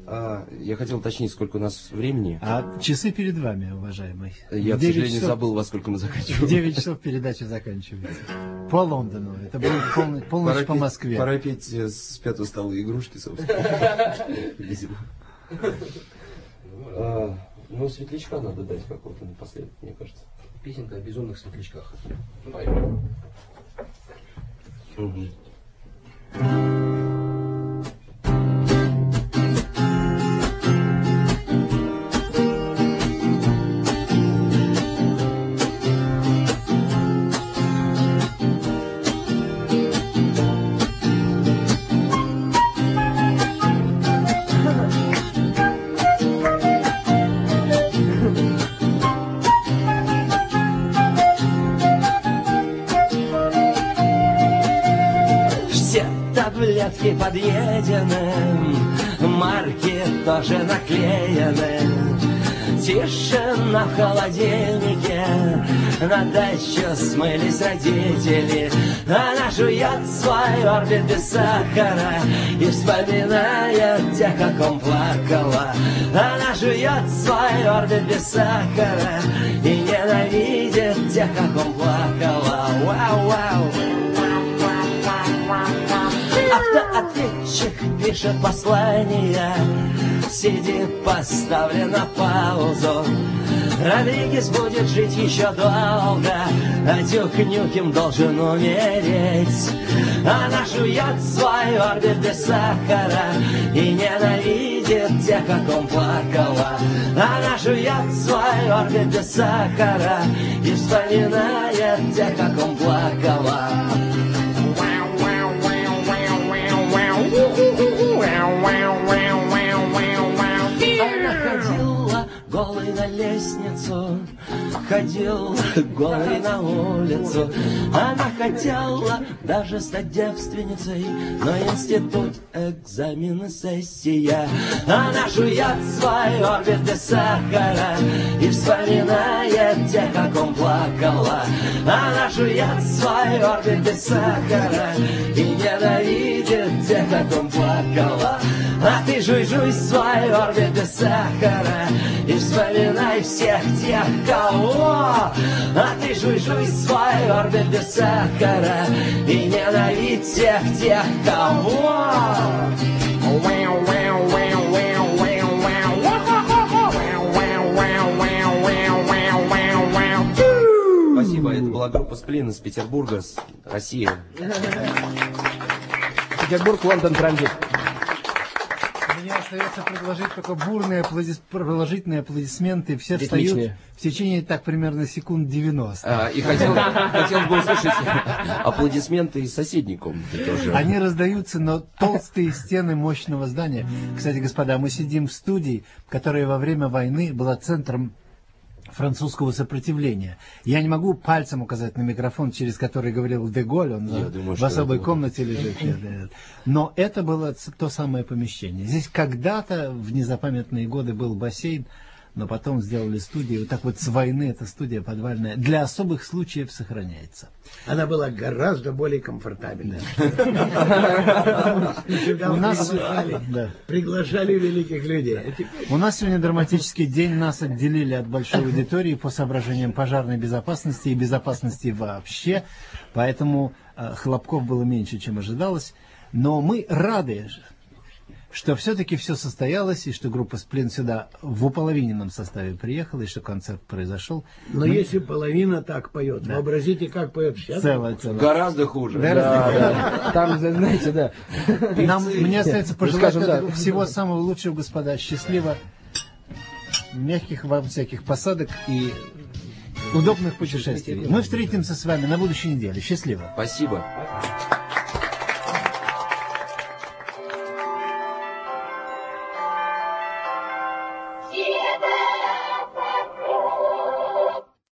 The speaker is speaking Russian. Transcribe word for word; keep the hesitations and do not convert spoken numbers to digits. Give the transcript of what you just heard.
А, я хотел уточнить, сколько у нас времени. А часы перед вами, уважаемый. Я, к сожалению, часов... забыл, во сколько мы заканчиваем. В девять часов передача заканчивается. По Лондону. Это будет полночь, полночь пора по петь, Москве. Пора петь с пятого стола игрушки, собственно. Видимо. Ну, светлячка надо дать какого-то напоследок, мне кажется. Песенка о безумных светлячках. Ну, поехали. Угу. Таблетки подъедены, марки тоже наклеены. Тишина в холодильнике, на дачу смылись родители. Она жует свой орбит без сахара и вспоминает тех, как он плакала. Она жует свой орбит без сахара и ненавидит тех, как он плакала. Вау-вау. Автоответчик пишет послание, сиди, поставлен на паузу. Родригес будет жить еще долго, а Дюк Нюкем должен умереть. Она жует свой орбит без сахара и ненавидит тех, как он плакала. Она жует свой орбит без сахара и вспоминает тех, как он плакала. Она ходила голой на лестницу, ходил голой на улицу. Она хотела даже стать девственницей, но институт, экзамены, сессия. Она жует свой орбит без сахара и вспоминает тех, как он плакала. Она жует свой орбит без сахара и ненавидит тех, как он плакала. А ты жуй-жуй свой орбит без сахара и вспоминай всех тех, кого. А ты жуй-жуй свой орбит без сахара и ненавидь всех тех, кого. Спасибо, это была группа Сплин из Петербурга, Россия. Петербург, Лондон, транзит. Мне остается предложить только бурные аплодис... продолжительные аплодисменты. Все встают в течение так примерно секунд девяносто. А, и хотел, хотел бы услышать аплодисменты из соседней комнаты тоже. Они раздаются на толстые стены мощного здания. Кстати, господа, мы сидим в студии, которая во время войны была центром французского сопротивления. Я не могу пальцем указать на микрофон, через который говорил де Голль, он думаю, в особой комнате лежит. Нет, нет. Но это было то самое помещение. Здесь когда-то в незапамятные годы был бассейн, но потом сделали студию. Вот так вот с войны эта студия подвальная для особых случаев сохраняется. Она была гораздо более комфортабельной. У нас приглашали великих людей. У нас сегодня драматический день. Нас отделили от большой аудитории по соображениям пожарной безопасности и безопасности вообще. Поэтому хлопков было меньше, чем ожидалось. Но мы рады, что все-таки все состоялось, и что группа Сплин сюда в уполовиненном составе приехала, и что концерт произошел. Но Мы... если половина так поет, да. Вообразите, как поет вся. Целая, целая. Гораздо хуже. Да, да. Там, знаете, да. Нам, мне остается пожелать ну, скажем, да. всего самого лучшего, господа. Счастливо, мягких вам всяких посадок и удобных путешествий. Мы встретимся с вами на будущей неделе. Счастливо. Спасибо.